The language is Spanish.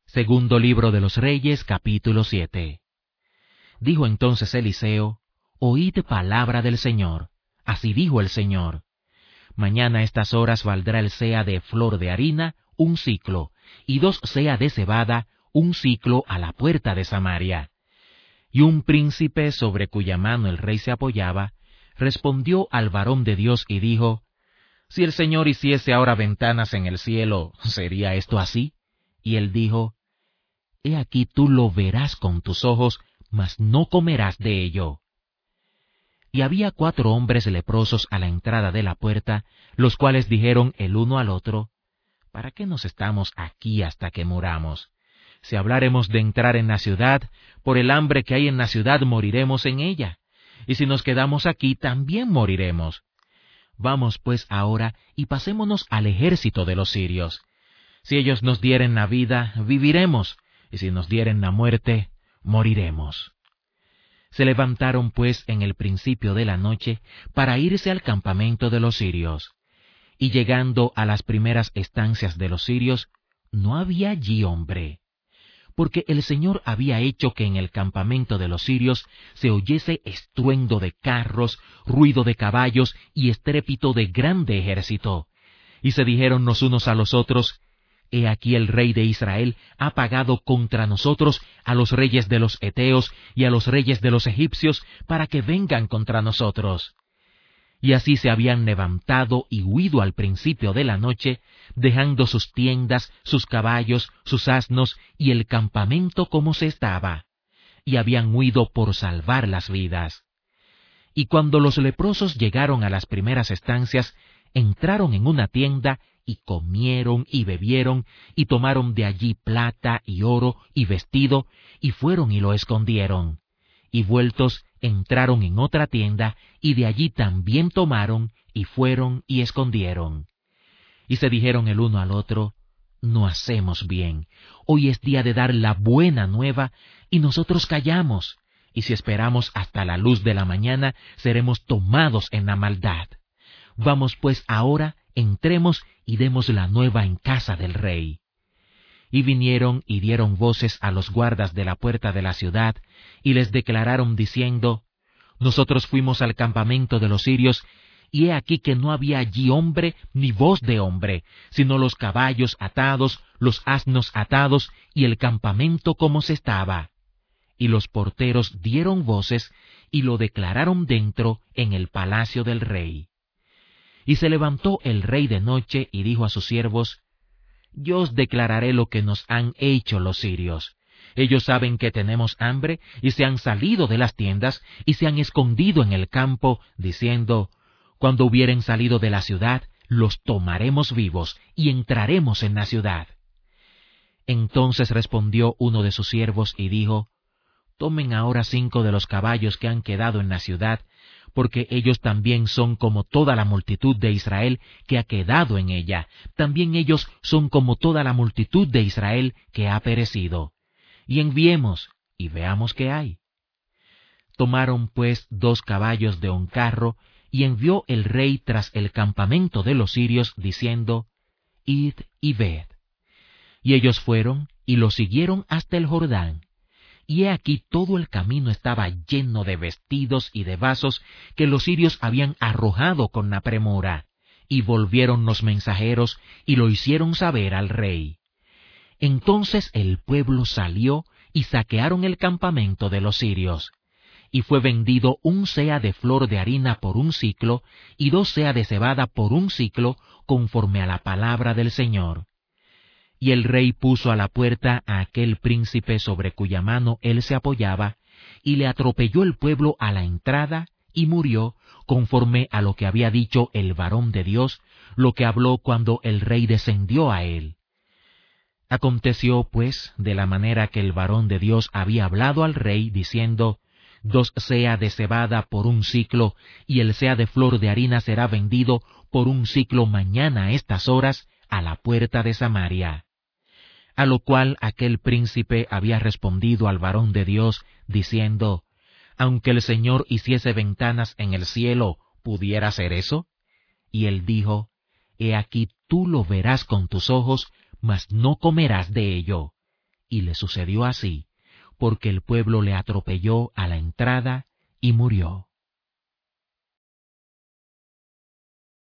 Segundo libro de los Reyes, capítulo 7. Dijo entonces Eliseo: Oíd palabra del Señor. Así dijo el Señor: Mañana a estas horas valdrá el seah de flor de harina 1 siclo, y 2 seah de cebada 1 siclo a la puerta de Samaria. Y un príncipe sobre cuya mano el rey se apoyaba, respondió al varón de Dios y dijo: Si el Señor hiciese ahora ventanas en el cielo, ¿sería esto así? Y él dijo: He aquí tú lo verás con tus ojos, mas no comerás de ello. Y había 4 hombres leprosos a la entrada de la puerta, los cuales dijeron el uno al otro: ¿Para qué nos estamos aquí hasta que muramos? Si habláremos de entrar en la ciudad, por el hambre que hay en la ciudad moriremos en ella, y si nos quedamos aquí también moriremos. Vamos pues ahora y pasémonos al ejército de los sirios. Si ellos nos dieren la vida, viviremos, y si nos dieren la muerte, moriremos. Se levantaron pues en el principio de la noche para irse al campamento de los sirios. Y llegando a las primeras estancias de los sirios, no había allí hombre, porque el Señor había hecho que en el campamento de los sirios se oyese estruendo de carros, ruido de caballos y estrépito de grande ejército. Y se dijeron los unos a los otros: He aquí el rey de Israel ha pagado contra nosotros a los reyes de los heteos y a los reyes de los egipcios para que vengan contra nosotros. Y así se habían levantado y huido al principio de la noche, dejando sus tiendas, sus caballos, sus asnos y el campamento como se estaba, y habían huido por salvar las vidas. Y cuando los leprosos llegaron a las primeras estancias, entraron en una tienda y comieron y bebieron, y tomaron de allí plata y oro y vestido, y fueron y lo escondieron. Y vueltos entraron en otra tienda, y de allí también tomaron, y fueron y escondieron. Y se dijeron el uno al otro: No hacemos bien. Hoy es día de dar la buena nueva, y nosotros callamos. Y si esperamos hasta la luz de la mañana, seremos tomados en la maldad. Vamos pues ahora, entremos y demos la nueva en casa del rey. Y vinieron y dieron voces a los guardas de la puerta de la ciudad, y les declararon diciendo: Nosotros fuimos al campamento de los sirios, y he aquí que no había allí hombre ni voz de hombre, sino los caballos atados, los asnos atados, y el campamento como se estaba. Y los porteros dieron voces, y lo declararon dentro en el palacio del rey. Y se levantó el rey de noche y dijo a sus siervos: Yo os declararé lo que nos han hecho los sirios. Ellos saben que tenemos hambre, y se han salido de las tiendas, y se han escondido en el campo, diciendo: Cuando hubieren salido de la ciudad, los tomaremos vivos, y entraremos en la ciudad. Entonces respondió uno de sus siervos y dijo: Tomen ahora 5 de los caballos que han quedado en la ciudad, porque ellos también son como toda la multitud de Israel que ha quedado en ella. También ellos son como toda la multitud de Israel que ha perecido. Y enviemos, y veamos qué hay. Tomaron pues 2 caballos de un carro, y envió el rey tras el campamento de los sirios, diciendo: Id y ved. Y ellos fueron, y lo siguieron hasta el Jordán. Y he aquí todo el camino estaba lleno de vestidos y de vasos que los sirios habían arrojado con la premura. Y volvieron los mensajeros y lo hicieron saber al rey. Entonces el pueblo salió y saquearon el campamento de los sirios. Y fue vendido 1 seah de flor de harina por 1 siclo, y 2 seah de cebada por 1 siclo, conforme a la palabra del Señor. Y el rey puso a la puerta a aquel príncipe sobre cuya mano él se apoyaba, y le atropelló el pueblo a la entrada, y murió, conforme a lo que había dicho el varón de Dios, lo que habló cuando el rey descendió a él. Aconteció, pues, de la manera que el varón de Dios había hablado al rey, diciendo: 2 seah de cebada por 1 siclo, y el seah de flor de harina será vendido por 1 siclo mañana a estas horas, a la puerta de Samaria. A lo cual aquel príncipe había respondido al varón de Dios, diciendo: Aunque el Señor hiciese ventanas en el cielo, ¿pudiera hacer eso? Y él dijo: He aquí tú lo verás con tus ojos, mas no comerás de ello. Y le sucedió así, porque el pueblo le atropelló a la entrada y murió.